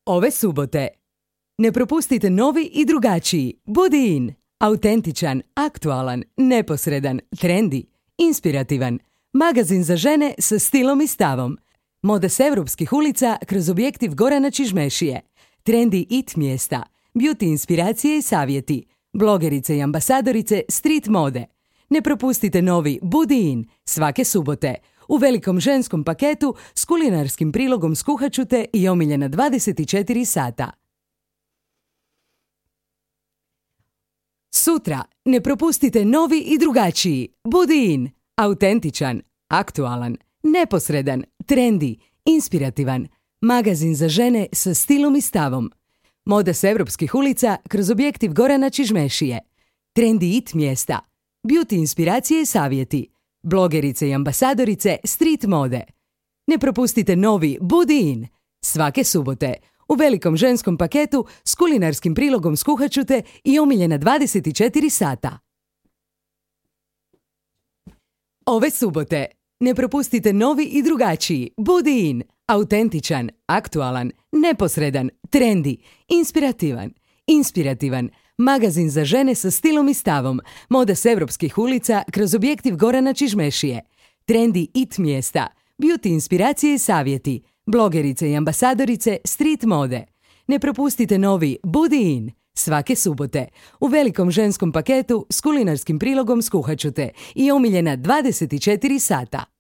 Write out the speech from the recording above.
Ove subote. Ne propustite novi i drugačiji Budi in. Autentičan, aktualan, neposredan, trendi, inspirativan. Magazin za žene sa stilom i stavom. Moda s europskih ulica kroz objektiv Gorana Čižmešije. Trendi it mjesta. Beauty inspiracije i savjeti. Blogerice i ambasadorice street mode. Ne propustite novi Budi in svake subote. U velikom ženskom paketu s kulinarskim prilogom Skuhaćute i omiljena 24 sata. Sutra ne propustite novi i drugačiji Budi in. Autentičan, aktualan, neposredan, trendi, inspirativan. Magazin za žene sa stilom i stavom. Moda s europskih ulica kroz objektiv Gorana Čižmešije. Trendi it mjesta. Beauty inspiracije i savjeti. Blogerice i ambasadorice street mode. Ne propustite novi Budi in svake subote u velikom ženskom paketu s kulinarskim prilogom Skuhaćute i omiljena 24 sata. Ove subote ne propustite novi i drugačiji Budi in. Autentičan, aktualan, neposredan, trendi, inspirativan. Magazin za žene sa stilom i stavom. Moda s europskih ulica kroz objektiv Gorana Čižmešije. Trendi it mjesta. Beauty inspiracije i savjeti. Blogerice i ambasadorice street mode. Ne propustite novi Budi in svake subote u velikom ženskom paketu s kulinarskim prilogom Skuhaćute i omiljena 24 sata.